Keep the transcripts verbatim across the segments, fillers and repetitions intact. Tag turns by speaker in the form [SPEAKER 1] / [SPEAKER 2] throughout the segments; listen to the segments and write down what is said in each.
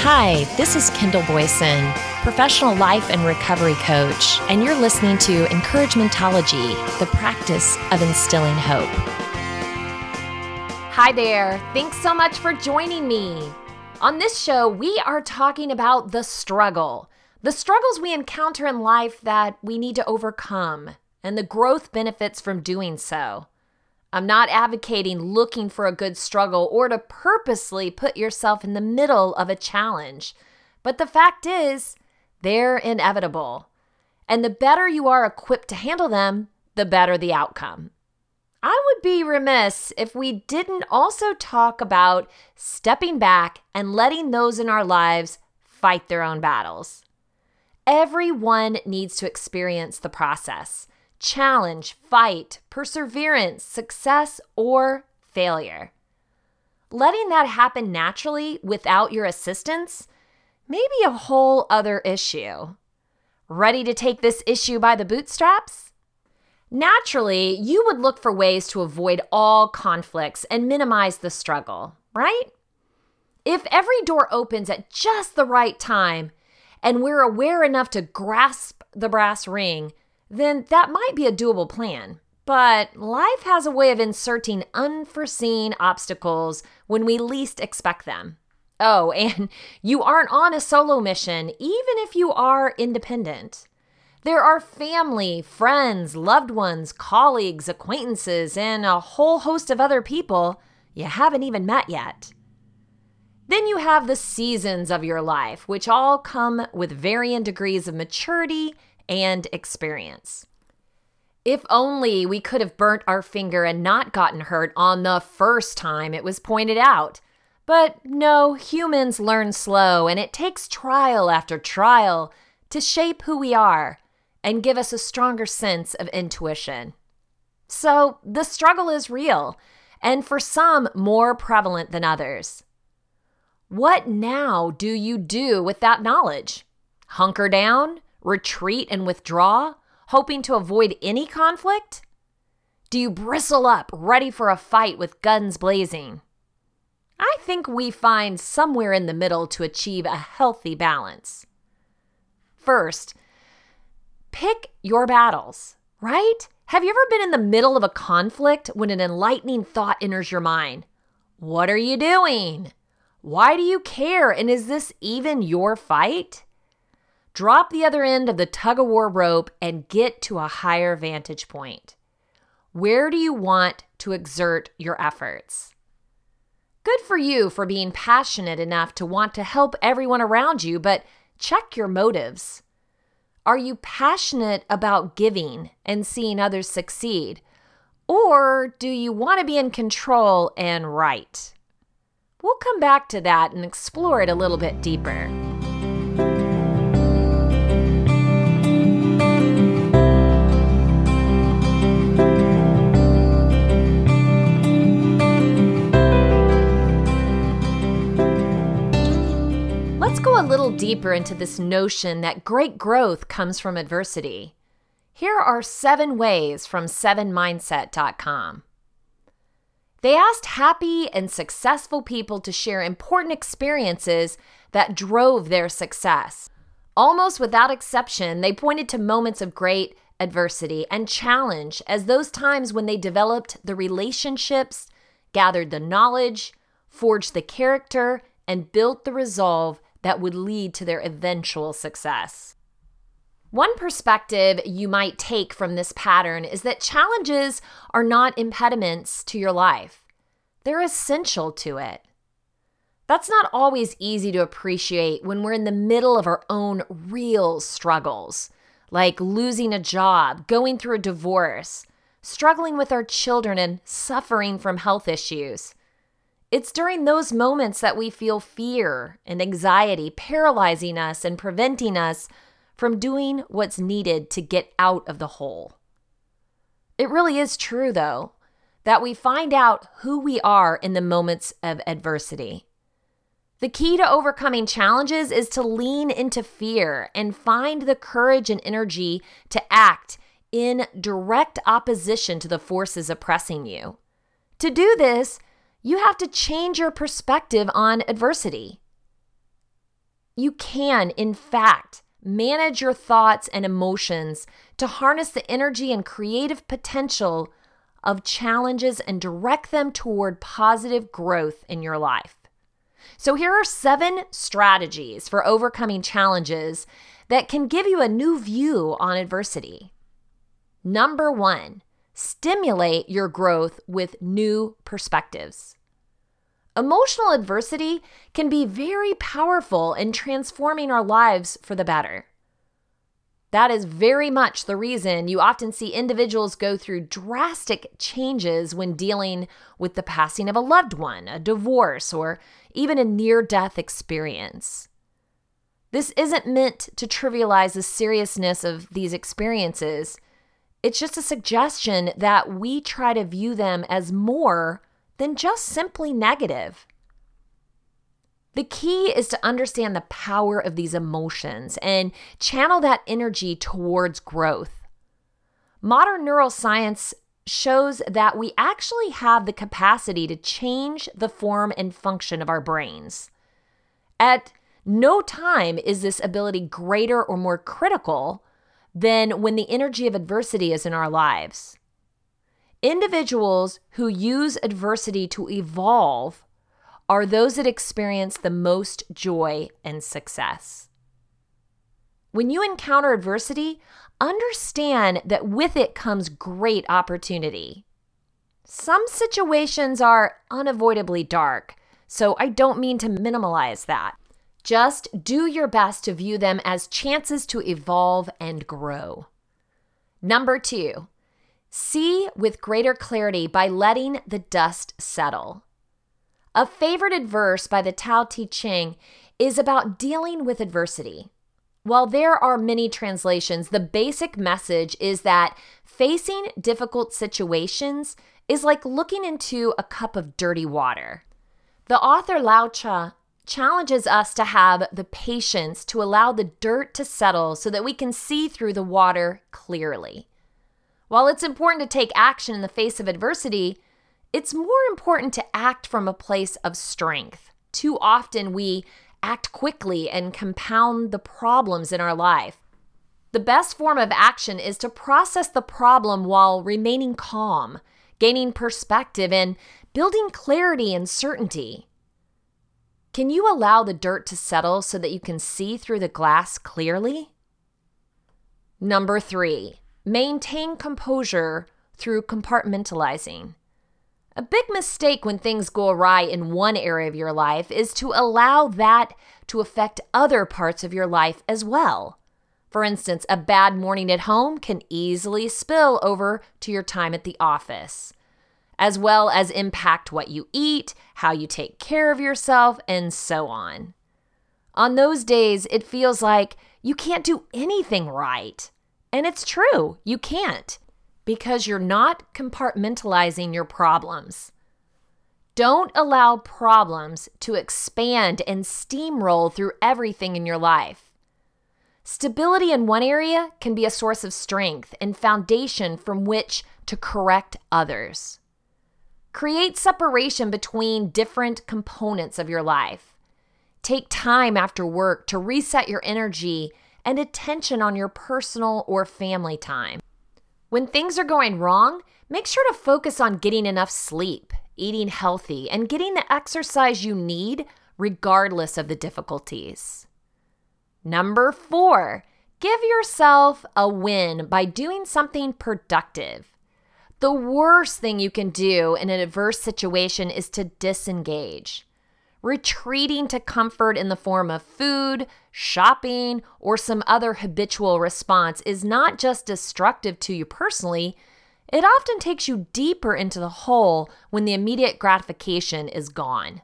[SPEAKER 1] Hi, this is Kendall Boyson, professional life and recovery coach, and you're listening to Encouragementology, the practice of instilling hope.
[SPEAKER 2] Hi there. Thanks so much for joining me. On this show, we are talking about the struggle, the struggles we encounter in life that we need to overcome, and the growth benefits from doing so. I'm not advocating looking for a good struggle or to purposely put yourself in the middle of a challenge. But the fact is, they're inevitable. And the better you are equipped to handle them, the better the outcome. I would be remiss if we didn't also talk about stepping back and letting those in our lives fight their own battles. Everyone needs to experience the process. Challenge, fight, perseverance, success, or failure. Letting that happen naturally without your assistance may be a whole other issue. Ready to take this issue by the bootstraps? Naturally, you would look for ways to avoid all conflicts and minimize the struggle, right? If every door opens at just the right time and we're aware enough to grasp the brass ring, then that might be a doable plan. But life has a way of inserting unforeseen obstacles when we least expect them. Oh, and you aren't on a solo mission, even if you are independent. There are family, friends, loved ones, colleagues, acquaintances, and a whole host of other people you haven't even met yet. Then you have the seasons of your life, which all come with varying degrees of maturity and experience. If only we could have burnt our finger and not gotten hurt on the first time it was pointed out. But no, humans learn slow, and it takes trial after trial to shape who we are and give us a stronger sense of intuition. So the struggle is real, and for some, more prevalent than others. What now do you do with that knowledge? Hunker down? Retreat and withdraw, hoping to avoid any conflict? Do you bristle up, ready for a fight with guns blazing? I think we find somewhere in the middle to achieve a healthy balance. First, pick your battles, right? Have you ever been in the middle of a conflict when an enlightening thought enters your mind? What are you doing? Why do you care? And is this even your fight? Drop the other end of the tug-of-war rope and get to a higher vantage point. Where do you want to exert your efforts? Good for you for being passionate enough to want to help everyone around you, but check your motives. Are you passionate about giving and seeing others succeed? Or do you want to be in control and right? We'll come back to that and explore it a little bit deeper. Let's go a little deeper into this notion that great growth comes from adversity. Here are seven ways from seven mindset dot com. They asked happy and successful people to share important experiences that drove their success. Almost without exception, they pointed to moments of great adversity and challenge as those times when they developed the relationships, gathered the knowledge, forged the character, and built the resolve that would lead to their eventual success. One perspective you might take from this pattern is that challenges are not impediments to your life. They're essential to it. That's not always easy to appreciate when we're in the middle of our own real struggles, like losing a job, going through a divorce, struggling with our children, and suffering from health issues. It's during those moments that we feel fear and anxiety paralyzing us and preventing us from doing what's needed to get out of the hole. It really is true, though, that we find out who we are in the moments of adversity. The key to overcoming challenges is to lean into fear and find the courage and energy to act in direct opposition to the forces oppressing you. To do this, you have to change your perspective on adversity. You can, in fact, manage your thoughts and emotions to harness the energy and creative potential of challenges and direct them toward positive growth in your life. So here are seven strategies for overcoming challenges that can give you a new view on adversity. Number one, stimulate your growth with new perspectives. Emotional adversity can be very powerful in transforming our lives for the better. That is very much the reason you often see individuals go through drastic changes when dealing with the passing of a loved one, a divorce, or even a near-death experience. This isn't meant to trivialize the seriousness of these experiences. It's just a suggestion that we try to view them as more than just simply negative. The key is to understand the power of these emotions and channel that energy towards growth. Modern neuroscience shows that we actually have the capacity to change the form and function of our brains. At no time is this ability greater or more critical than when the energy of adversity is in our lives. Individuals who use adversity to evolve are those that experience the most joy and success. When you encounter adversity, understand that with it comes great opportunity. Some situations are unavoidably dark, so I don't mean to minimize that. Just do your best to view them as chances to evolve and grow. Number two, see with greater clarity by letting the dust settle. A favorited verse by the Tao Te Ching is about dealing with adversity. While there are many translations, the basic message is that facing difficult situations is like looking into a cup of dirty water. The author Lao Tzu challenges us to have the patience to allow the dirt to settle so that we can see through the water clearly. While it's important to take action in the face of adversity, it's more important to act from a place of strength. Too often we act quickly and compound the problems in our life. The best form of action is to process the problem while remaining calm, gaining perspective, and building clarity and certainty. Can you allow the dirt to settle so that you can see through the glass clearly? Number three, maintain composure through compartmentalizing. A big mistake when things go awry in one area of your life is to allow that to affect other parts of your life as well. For instance, a bad morning at home can easily spill over to your time at the office, as well as impact what you eat, how you take care of yourself, and so on. On those days, it feels like you can't do anything right. And it's true, you can't, because you're not compartmentalizing your problems. Don't allow problems to expand and steamroll through everything in your life. Stability in one area can be a source of strength and foundation from which to correct others. Create separation between different components of your life. Take time after work to reset your energy and attention on your personal or family time. When things are going wrong, make sure to focus on getting enough sleep, eating healthy, and getting the exercise you need regardless of the difficulties. Number four, give yourself a win by doing something productive. The worst thing you can do in an adverse situation is to disengage. Retreating to comfort in the form of food, shopping, or some other habitual response is not just destructive to you personally, it often takes you deeper into the hole when the immediate gratification is gone.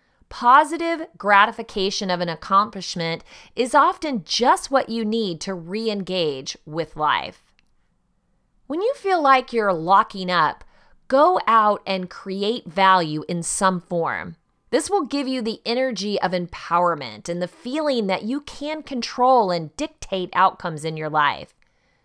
[SPEAKER 2] Positive gratification of an accomplishment is often just what you need to re-engage with life. When you feel like you're locking up, go out and create value in some form. This will give you the energy of empowerment and the feeling that you can control and dictate outcomes in your life.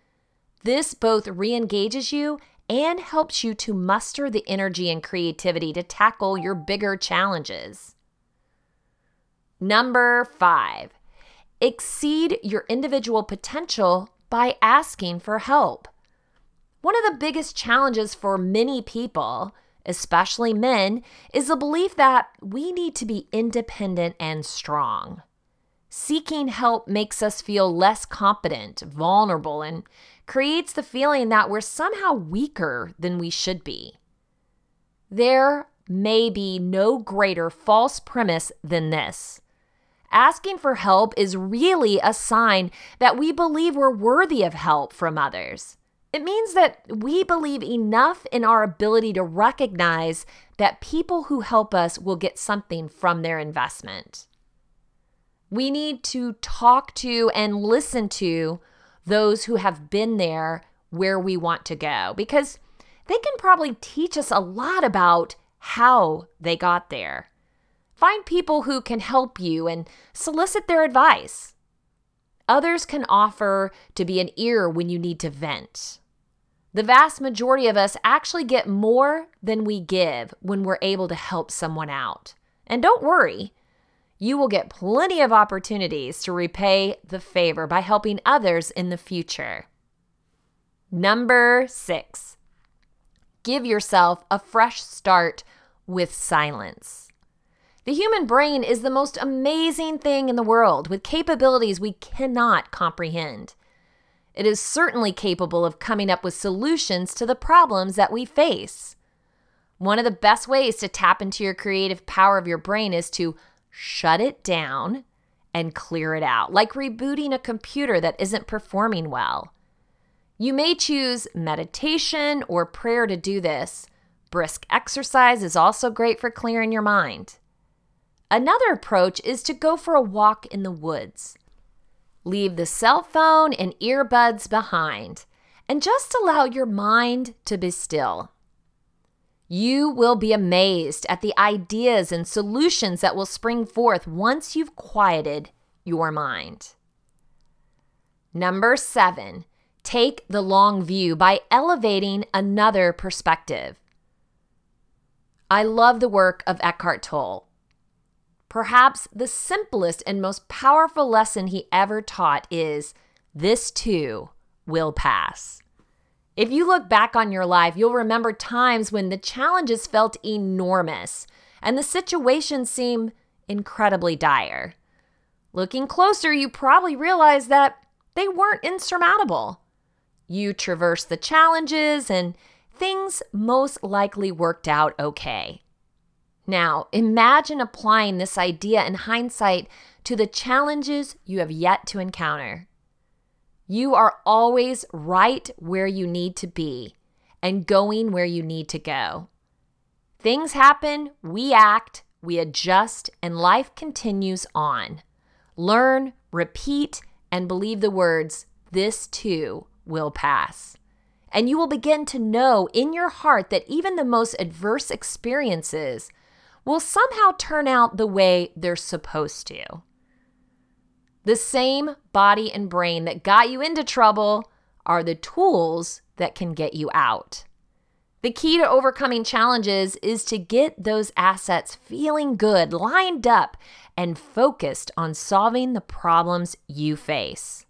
[SPEAKER 2] This both re-engages you and helps you to muster the energy and creativity to tackle your bigger challenges. Number five, exceed your individual potential by asking for help. One of the biggest challenges for many people, especially men, is the belief that we need to be independent and strong. Seeking help makes us feel less competent, vulnerable, and creates the feeling that we're somehow weaker than we should be. There may be no greater false premise than this. Asking for help is really a sign that we believe we're worthy of help from others. It means that we believe enough in our ability to recognize that people who help us will get something from their investment. We need to talk to and listen to those who have been there where we want to go, because they can probably teach us a lot about how they got there. Find people who can help you and solicit their advice. Others can offer to be an ear when you need to vent. The vast majority of us actually get more than we give when we're able to help someone out. And don't worry, you will get plenty of opportunities to repay the favor by helping others in the future. Number six, give yourself a fresh start with silence. The human brain is the most amazing thing in the world, with capabilities we cannot comprehend. It is certainly capable of coming up with solutions to the problems that we face. One of the best ways to tap into your creative power of your brain is to shut it down and clear it out, like rebooting a computer that isn't performing well. You may choose meditation or prayer to do this. Brisk exercise is also great for clearing your mind. Another approach is to go for a walk in the woods. Leave the cell phone and earbuds behind and just allow your mind to be still. You will be amazed at the ideas and solutions that will spring forth once you've quieted your mind. Number seven, take the long view by elevating another perspective. I love the work of Eckhart Tolle. Perhaps the simplest and most powerful lesson he ever taught is, this too will pass. If you look back on your life, you'll remember times when the challenges felt enormous and the situations seemed incredibly dire. Looking closer, you probably realize that they weren't insurmountable. You traversed the challenges and things most likely worked out okay. Now, imagine applying this idea in hindsight to the challenges you have yet to encounter. You are always right where you need to be and going where you need to go. Things happen, we act, we adjust, and life continues on. Learn, repeat, and believe the words, this too will pass. And you will begin to know in your heart that even the most adverse experiences will somehow turn out the way they're supposed to. The same body and brain that got you into trouble are the tools that can get you out. The key to overcoming challenges is to get those assets feeling good, lined up, and focused on solving the problems you face.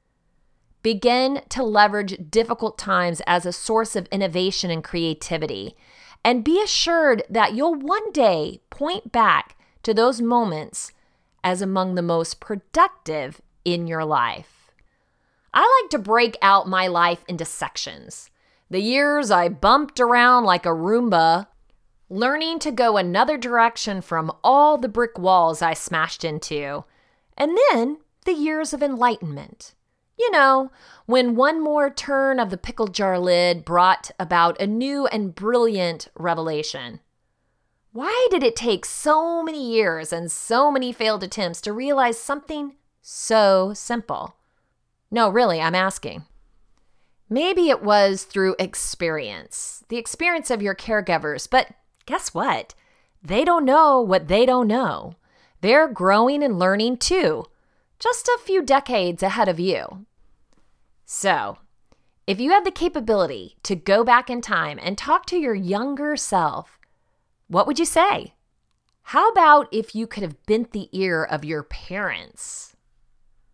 [SPEAKER 2] Begin to leverage difficult times as a source of innovation and creativity, and be assured that you'll one day point back to those moments as among the most productive in your life. I like to break out my life into sections. The years I bumped around like a Roomba, learning to go another direction from all the brick walls I smashed into, and then the years of enlightenment. You know, when one more turn of the pickle jar lid brought about a new and brilliant revelation. Why did it take so many years and so many failed attempts to realize something so simple? No, really, I'm asking. Maybe it was through experience, the experience of your caregivers, but guess what? They don't know what they don't know. They're growing and learning too, just a few decades ahead of you. So, if you had the capability to go back in time and talk to your younger self, what would you say? How about if you could have bent the ear of your parents?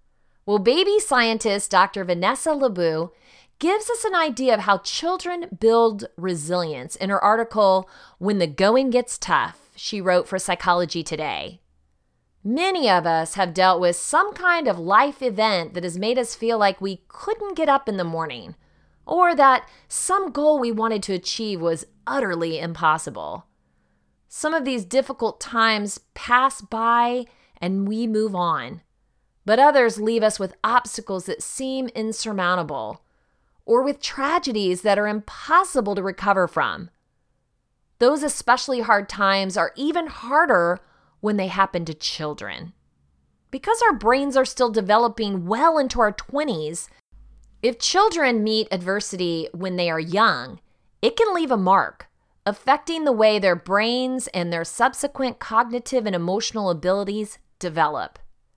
[SPEAKER 2] Well, baby scientist Doctor Vanessa LeBoux gives us an idea of how children build resilience in her article, When the Going Gets Tough, she wrote for Psychology Today. Many of us have dealt with some kind of life event that has made us feel like we couldn't get up in the morning, or that some goal we wanted to achieve was utterly impossible. Some of these difficult times pass by and we move on, but others leave us with obstacles that seem insurmountable, or with tragedies that are impossible to recover from. Those especially hard times are even harder when they happen to children. Because our brains are still developing well into our twenties, if children meet adversity when they are young, it can leave a mark, affecting the way their brains and their subsequent cognitive and emotional abilities develop.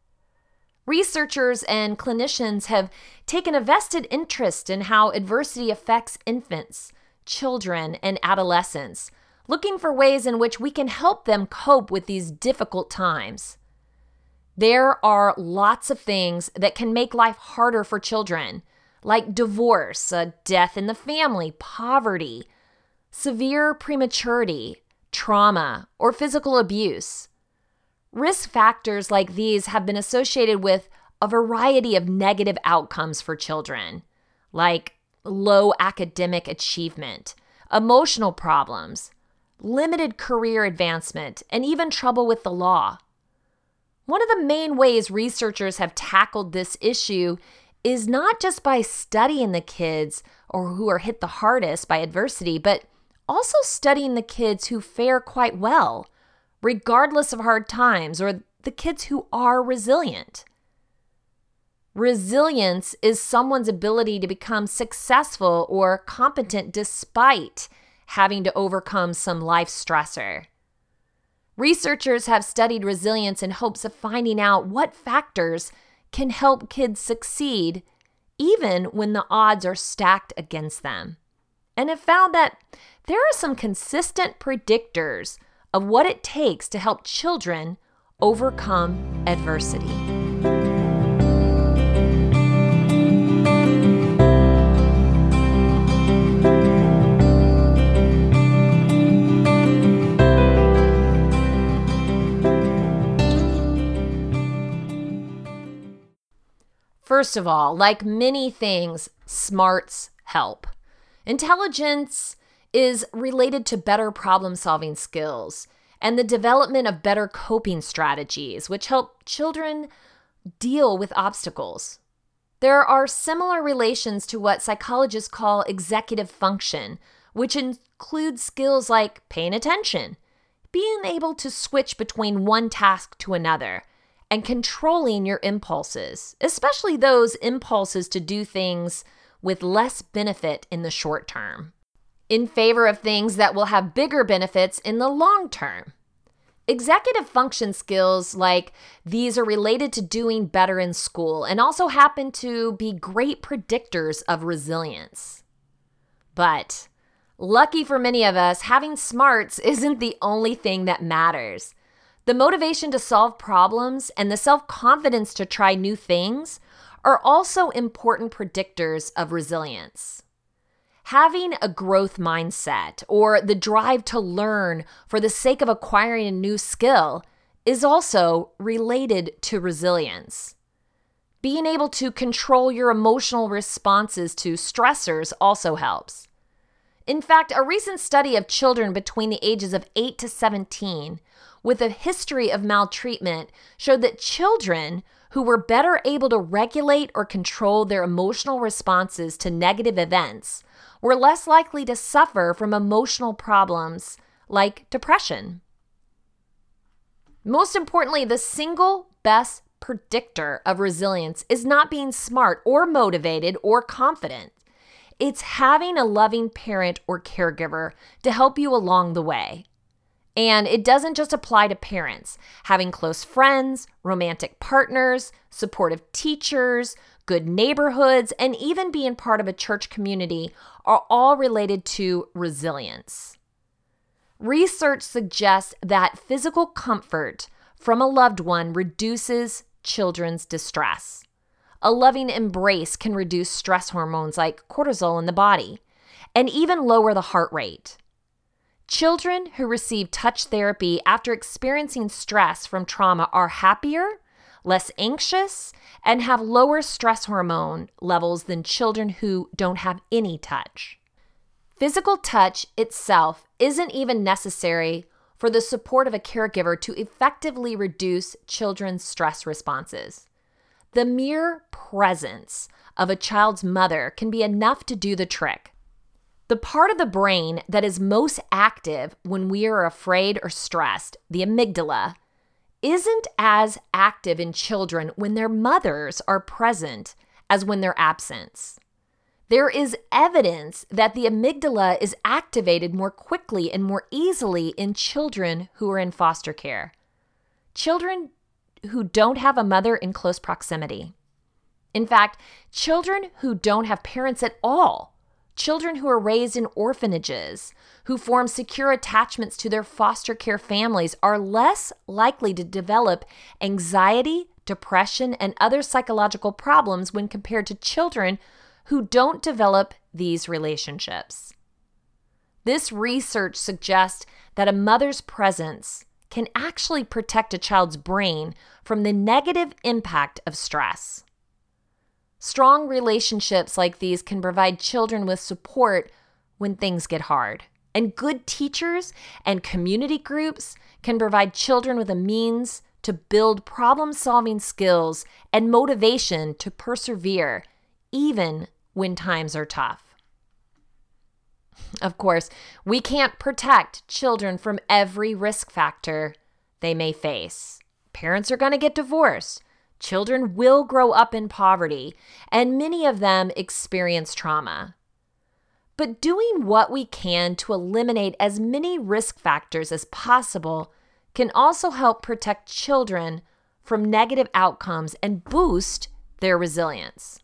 [SPEAKER 2] Researchers and clinicians have taken a vested interest in how adversity affects infants, children, and adolescents, looking for ways in which we can help them cope with these difficult times. There are lots of things that can make life harder for children, like divorce, a death in the family, poverty, severe prematurity, trauma, or physical abuse. Risk factors like these have been associated with a variety of negative outcomes for children, like low academic achievement, emotional problems, limited career advancement, and even trouble with the law. One of the main ways researchers have tackled this issue is not just by studying the kids or who are hit the hardest by adversity, but also studying the kids who fare quite well, regardless of hard times, or the kids who are resilient. Resilience is someone's ability to become successful or competent despite having to overcome some life stressor. Researchers have studied resilience in hopes of finding out what factors can help kids succeed even when the odds are stacked against them, and have found that there are some consistent predictors of what it takes to help children overcome adversity. First of all, like many things, smarts help. Intelligence is related to better problem-solving skills and the development of better coping strategies, which help children deal with obstacles. There are similar relations to what psychologists call executive function, which includes skills like paying attention, being able to switch between one task to another, and controlling your impulses, especially those impulses to do things with less benefit in the short term, in favor of things that will have bigger benefits in the long term. Executive function skills like these are related to doing better in school and also happen to be great predictors of resilience. But lucky for many of us, having smarts isn't the only thing that matters. The motivation to solve problems and the self-confidence to try new things are also important predictors of resilience. Having a growth mindset or the drive to learn for the sake of acquiring a new skill is also related to resilience. Being able to control your emotional responses to stressors also helps. In fact, a recent study of children between the ages of eight to seventeen with a history of maltreatment showed that children who were better able to regulate or control their emotional responses to negative events were less likely to suffer from emotional problems like depression. Most importantly, the single best predictor of resilience is not being smart or motivated or confident. It's having a loving parent or caregiver to help you along the way. And it doesn't just apply to parents. Having close friends, romantic partners, supportive teachers, good neighborhoods, and even being part of a church community are all related to resilience. Research suggests that physical comfort from a loved one reduces children's distress. A loving embrace can reduce stress hormones like cortisol in the body and even lower the heart rate. Children who receive touch therapy after experiencing stress from trauma are happier, less anxious, and have lower stress hormone levels than children who don't have any touch. Physical touch itself isn't even necessary for the support of a caregiver to effectively reduce children's stress responses. The mere presence of a child's mother can be enough to do the trick. The part of the brain that is most active when we are afraid or stressed, the amygdala, isn't as active in children when their mothers are present as when they're absent. There is evidence that the amygdala is activated more quickly and more easily in children who are in foster care. Children who don't have a mother in close proximity. In fact, children who don't have parents at all, children who are raised in orphanages, who form secure attachments to their foster care families are less likely to develop anxiety, depression, and other psychological problems when compared to children who don't develop these relationships. This research suggests that a mother's presence can actually protect a child's brain from the negative impact of stress. Strong relationships like these can provide children with support when things get hard. And good teachers and community groups can provide children with a means to build problem-solving skills and motivation to persevere, even when times are tough. Of course, we can't protect children from every risk factor they may face. Parents are going to get divorced. Children will grow up in poverty, and many of them experience trauma. But doing what we can to eliminate as many risk factors as possible can also help protect children from negative outcomes and boost their resilience.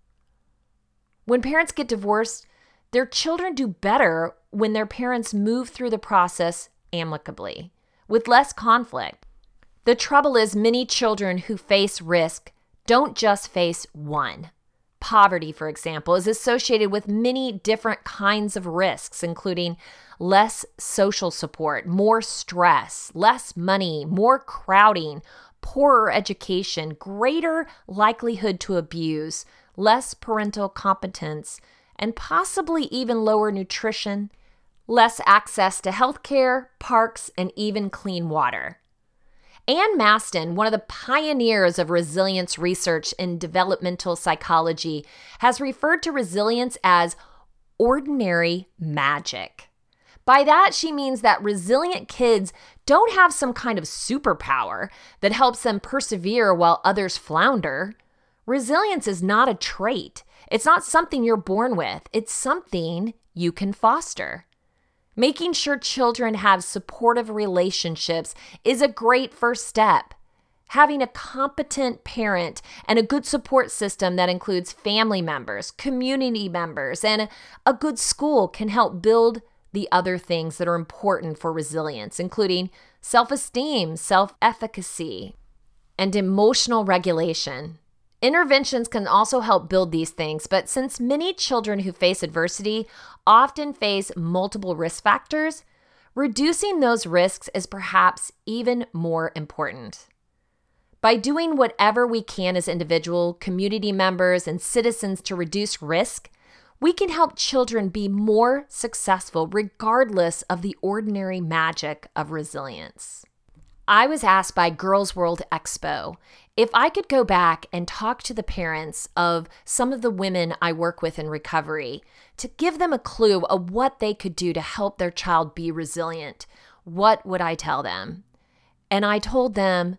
[SPEAKER 2] When parents get divorced, their children do better when their parents move through the process amicably, with less conflict. The trouble is, many children who face risk don't just face one. Poverty, for example, is associated with many different kinds of risks, including less social support, more stress, less money, more crowding, poorer education, greater likelihood to abuse, less parental competence, and possibly even lower nutrition, less access to healthcare, parks, and even clean water. Anne Maston, one of the pioneers of resilience research in developmental psychology, has referred to resilience as ordinary magic. By that, she means that resilient kids don't have some kind of superpower that helps them persevere while others flounder. Resilience is not a trait. It's not something you're born with. It's something you can foster. Making sure children have supportive relationships is a great first step. Having a competent parent and a good support system that includes family members, community members, and a good school can help build the other things that are important for resilience, including self-esteem, self-efficacy, and emotional regulation. Interventions can also help build these things, but since many children who face adversity often face multiple risk factors, reducing those risks is perhaps even more important. By doing whatever we can as individual, community members, and citizens to reduce risk, we can help children be more successful regardless of the ordinary magic of resilience. I was asked by Girls World Expo if I could go back and talk to the parents of some of the women I work with in recovery to give them a clue of what they could do to help their child be resilient. What would I tell them? And I told them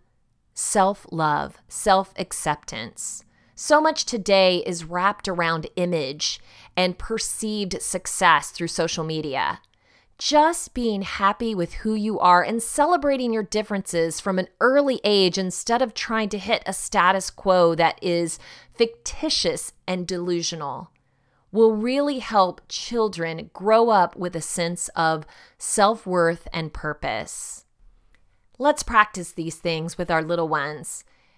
[SPEAKER 2] self-love, self-acceptance. So much today is wrapped around image and perceived success through social media. Just being happy with who you are and celebrating your differences from an early age instead of trying to hit a status quo that is fictitious and delusional will really help children grow up with a sense of self-worth and purpose. Let's practice these things with our little ones.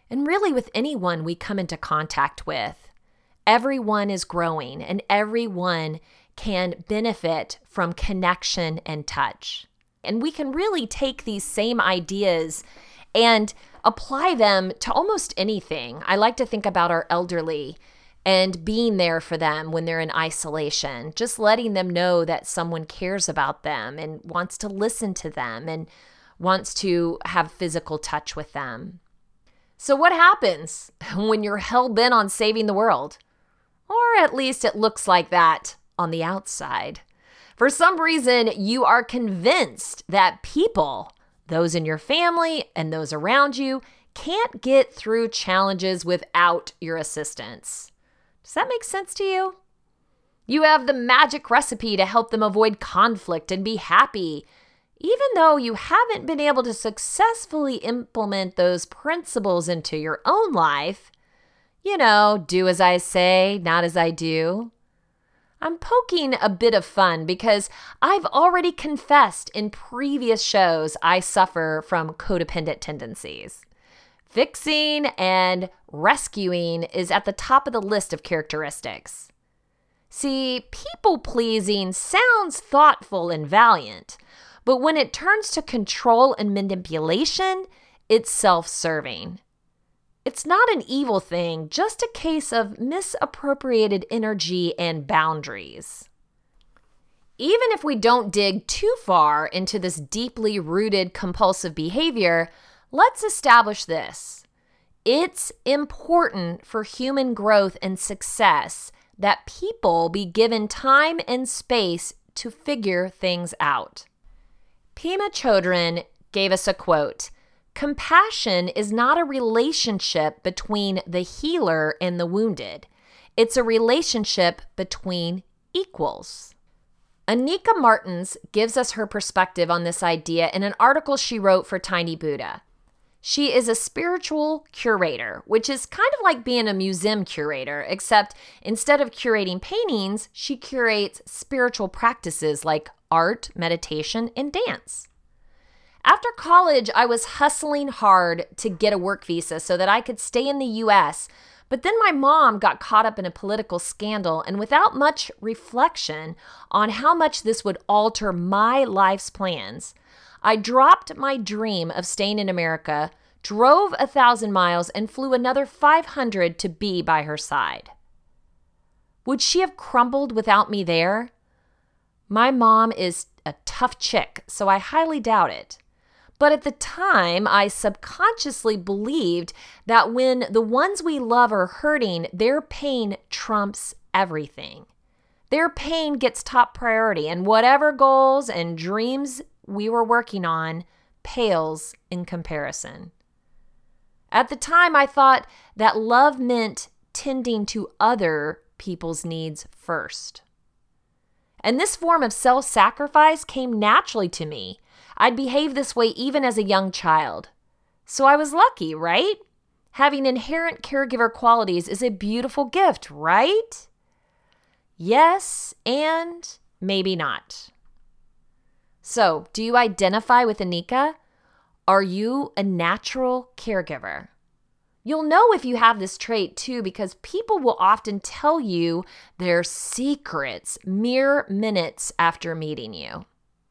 [SPEAKER 2] and really with anyone we come into contact with. Everyone is growing, and everyone can benefit from connection and touch. And we can really take these same ideas and apply them to almost anything. I like to think about our elderly and being there for them when they're in isolation, just letting them know that someone cares about them and wants to listen to them and wants to have physical touch with them. So what happens when you're hell-bent on saving the world? Or at least it looks like that on the outside. For some reason, you are convinced that people, those in your family and those around you, can't get through challenges without your assistance. Does that make sense to you? You have the magic recipe to help them avoid conflict and be happy, even though you haven't been able to successfully implement those principles into your own life. You know, do as I say, not as I do. I'm poking a bit of fun because I've already confessed in previous shows I suffer from codependent tendencies. Fixing and rescuing is at the top of the list of characteristics. See, people-pleasing sounds thoughtful and valiant, but when it turns to control and manipulation, it's self-serving. It's not an evil thing, just a case of misappropriated energy and boundaries. Even if we don't dig too far into this deeply rooted compulsive behavior, let's establish this. It's important for human growth and success that people be given time and space to figure things out. Pema Chodron gave us a quote, "Compassion is not a relationship between the healer and the wounded. It's a relationship between equals." Anika Martins gives us her perspective on this idea in an article she wrote for Tiny Buddha. She is a spiritual curator, which is kind of like being a museum curator, except instead of curating paintings, she curates spiritual practices like art, meditation, and dance. After college, I was hustling hard to get a work visa so that I could stay in the U S, but then my mom got caught up in a political scandal, and without much reflection on how much this would alter my life's plans, I dropped my dream of staying in America, drove a thousand miles, and flew another five hundred to be by her side. Would she have crumbled without me there? My mom is a tough chick, so I highly doubt it. But at the time, I subconsciously believed that when the ones we love are hurting, their pain trumps everything. Their pain gets top priority, and whatever goals and dreams we were working on pales in comparison. At the time, I thought that love meant tending to other people's needs first. And this form of self-sacrifice came naturally to me. I'd behaved this way even as a young child. So I was lucky, right? Having inherent caregiver qualities is a beautiful gift, right? Yes, and maybe not. So, do you identify with Anika? Are you a natural caregiver? You'll know if you have this trait too, because people will often tell you their secrets mere minutes after meeting you.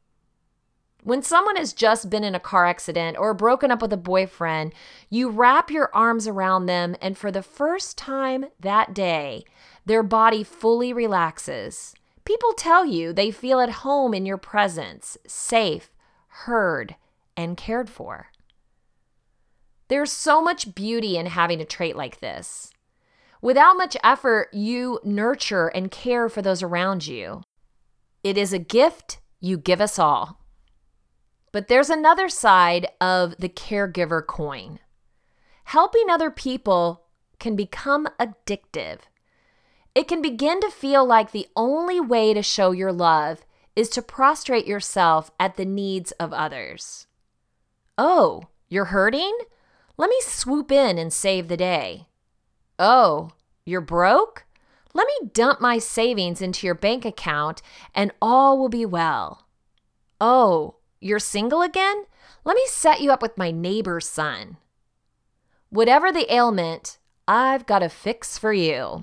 [SPEAKER 2] When someone has just been in a car accident or broken up with a boyfriend, you wrap your arms around them, and for the first time that day, their body fully relaxes. People tell you they feel at home in your presence, safe, heard, and cared for. There's so much beauty in having a trait like this. Without much effort, you nurture and care for those around you. It is a gift you give us all. But there's another side of the caregiver coin. Helping other people can become addictive. It can begin to feel like the only way to show your love is to prostrate yourself at the needs of others. Oh, you're hurting? Let me swoop in and save the day. Oh, you're broke? Let me dump my savings into your bank account and all will be well. Oh, you're single again? Let me set you up with my neighbor's son. Whatever the ailment, I've got a fix for you.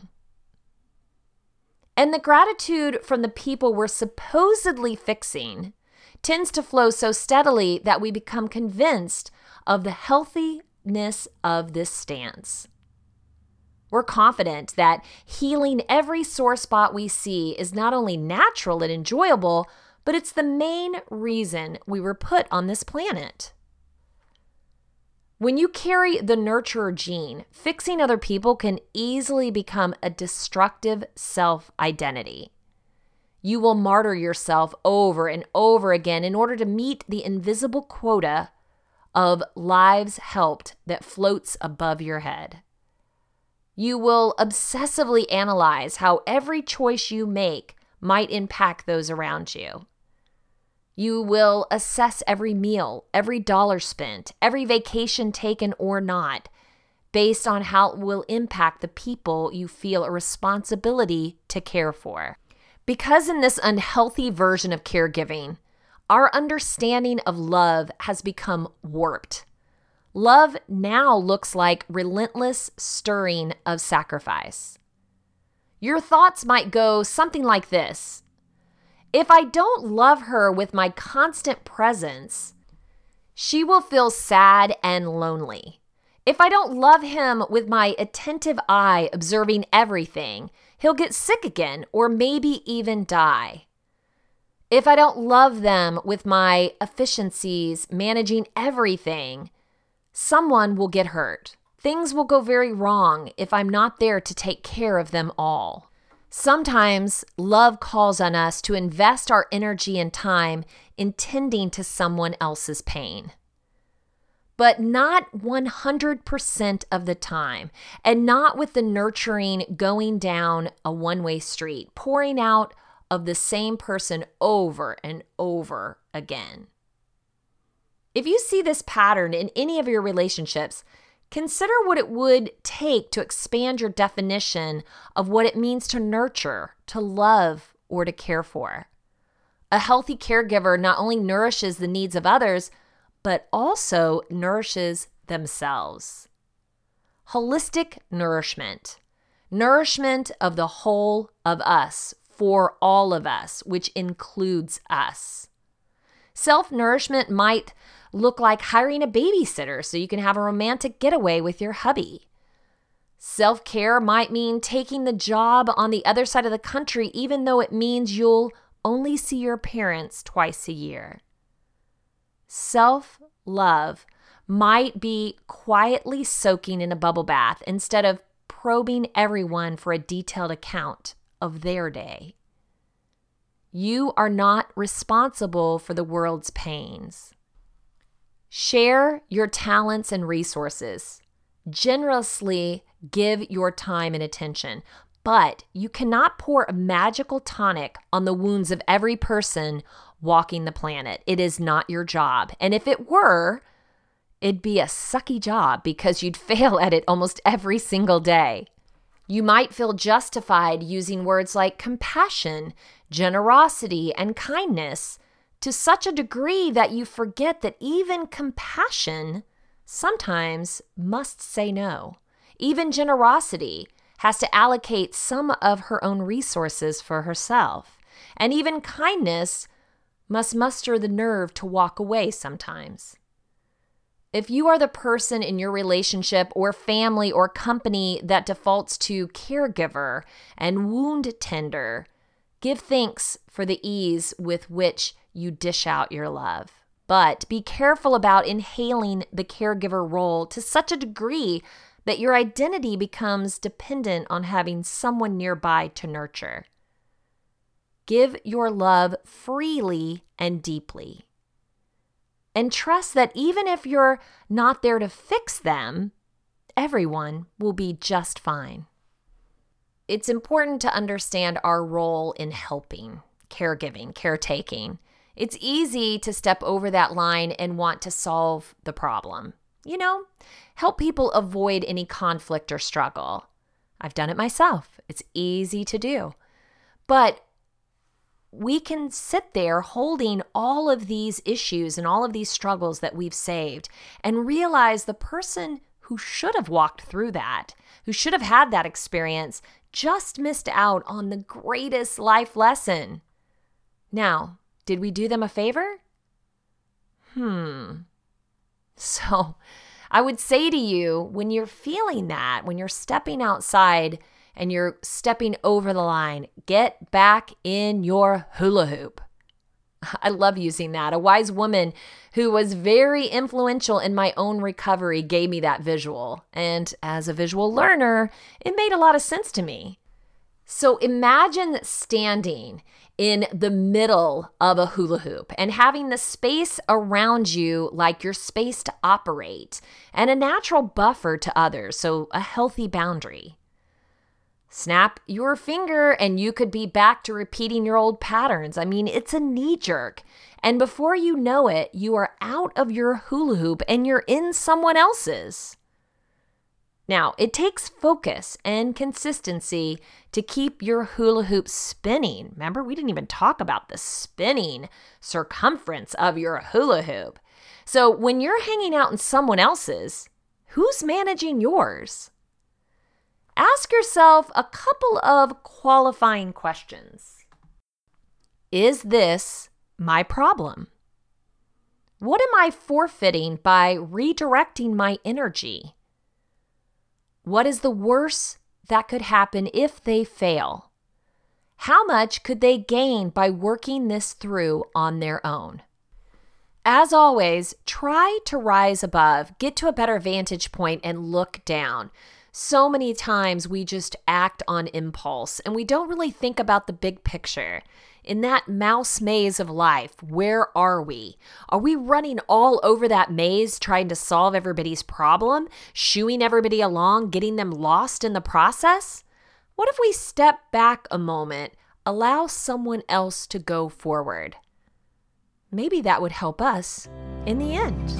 [SPEAKER 2] And the gratitude from the people we're supposedly fixing tends to flow so steadily that we become convinced of the healthiness of this stance. We're confident that healing every sore spot we see is not only natural and enjoyable, but it's the main reason we were put on this planet. When you carry the nurturer gene, fixing other people can easily become a destructive self-identity. You will martyr yourself over and over again in order to meet the invisible quota of lives helped that floats above your head. You will obsessively analyze how every choice you make might impact those around you. You will assess every meal, every dollar spent, every vacation taken or not, based on how it will impact the people you feel a responsibility to care for. Because in this unhealthy version of caregiving, our understanding of love has become warped. Love now looks like relentless stirring of sacrifice. Your thoughts might go something like this. If I don't love her with my constant presence, she will feel sad and lonely. If I don't love him with my attentive eye observing everything, he'll get sick again or maybe even die. If I don't love them with my efficiencies managing everything, someone will get hurt. Things will go very wrong if I'm not there to take care of them all. Sometimes love calls on us to invest our energy and time in tending to someone else's pain. But not one hundred percent of the time, and not with the nurturing going down a one-way street, pouring out of the same person over and over again. If you see this pattern in any of your relationships, consider what it would take to expand your definition of what it means to nurture, to love, or to care for. A healthy caregiver not only nourishes the needs of others, but also nourishes themselves. Holistic nourishment. Nourishment of the whole of us, for all of us, which includes us. Self-nourishment might look like hiring a babysitter so you can have a romantic getaway with your hubby. Self-care might mean taking the job on the other side of the country, even though it means you'll only see your parents twice a year. Self-love might be quietly soaking in a bubble bath instead of probing everyone for a detailed account of their day. You are not responsible for the world's pains. Share your talents and resources. Generously give your time and attention, but you cannot pour a magical tonic on the wounds of every person walking the planet. It is not your job. And if it were, it'd be a sucky job because you'd fail at it almost every single day. You might feel justified using words like compassion, generosity, and kindness to such a degree that you forget that even compassion sometimes must say no. Even generosity has to allocate some of her own resources for herself. And even kindness must muster the nerve to walk away sometimes. If you are the person in your relationship or family or company that defaults to caregiver and wound tender, give thanks for the ease with which you dish out your love. But be careful about inhaling the caregiver role to such a degree that your identity becomes dependent on having someone nearby to nurture. Give your love freely and deeply. And trust that even if you're not there to fix them, everyone will be just fine. It's important to understand our role in helping, caregiving, caretaking. It's easy to step over that line and want to solve the problem. You know, help people avoid any conflict or struggle. I've done it myself. It's easy to do. But we can sit there holding all of these issues and all of these struggles that we've saved and realize the person who should have walked through that, who should have had that experience, just missed out on the greatest life lesson. Now, did we do them a favor? Hmm. So I would say to you, when you're feeling that, when you're stepping outside and you're stepping over the line, get back in your hula hoop. I love using that. A wise woman who was very influential in my own recovery gave me that visual. And as a visual learner, it made a lot of sense to me. So imagine standing in the middle of a hula hoop and having the space around you like your space to operate and a natural buffer to others, so a healthy boundary. Snap your finger and you could be back to repeating your old patterns. I mean, it's a knee jerk. And before you know it, you are out of your hula hoop and you're in someone else's. Now, it takes focus and consistency to keep your hula hoop spinning. Remember, we didn't even talk about the spinning circumference of your hula hoop. So when you're hanging out in someone else's, who's managing yours? Ask yourself a couple of qualifying questions. Is this my problem? What am I forfeiting by redirecting my energy? What is the worst that could happen if they fail? How much could they gain by working this through on their own? As always, try to rise above, get to a better vantage point, and look down. So many times we just act on impulse and we don't really think about the big picture. In that mouse maze of life, where are we? Are we running all over that maze trying to solve everybody's problem, shooing everybody along, getting them lost in the process? What if we step back a moment, allow someone else to go forward? Maybe that would help us in the end.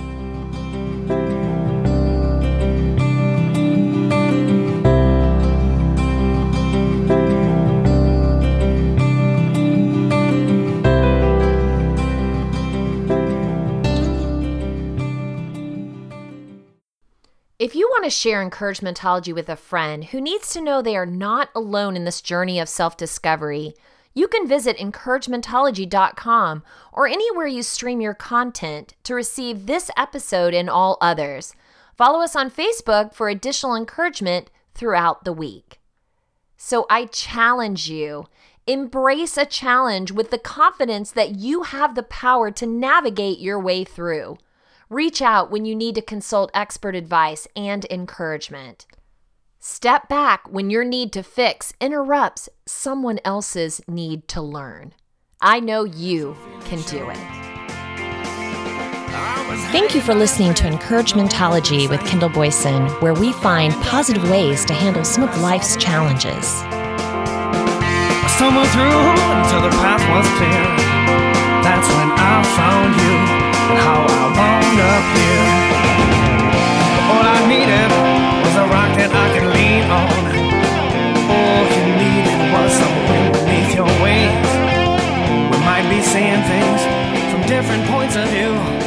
[SPEAKER 2] If you want to share Encouragementology with a friend who needs to know they are not alone in this journey of self-discovery, you can visit encouragementology dot com or anywhere you stream your content to receive this episode and all others. Follow us on Facebook for additional encouragement throughout the week. So I challenge you, embrace a challenge with the confidence that you have the power to navigate your way through. Reach out when you need to consult expert advice and encouragement. Step back when your need to fix interrupts someone else's need to learn. I know you can do it.
[SPEAKER 1] Thank you for listening to Encouragementology with Kendall Boyson, where we find positive ways to handle some of life's challenges.
[SPEAKER 3] I stumbled through until the path was clear. That's when I found you. And how I wound up here. All I needed was a rock that I could lean on. All you needed was some wind beneath your wings. We might be seeing things from different points of view.